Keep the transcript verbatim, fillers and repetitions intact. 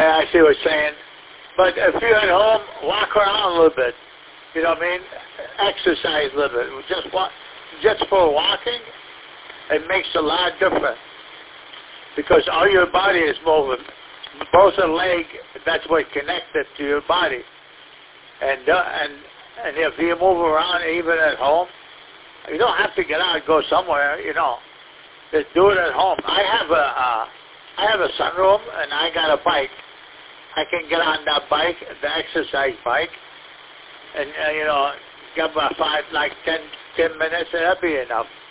I see what you're saying. But if you're at home, walk around a little bit. You know what I mean? Exercise a little bit. Just walk, just for walking, it makes a lot difference because all your body is moving. Both the leg, that's what connected to your body. And uh, and and if you move around even at home, you don't have to get out and go somewhere. You know, just do it at home. I have a uh, I have a sunroom and I got a bike. I can get on that bike, the exercise bike, and uh, you know, get about five, like ten, ten minutes, and that'll be enough.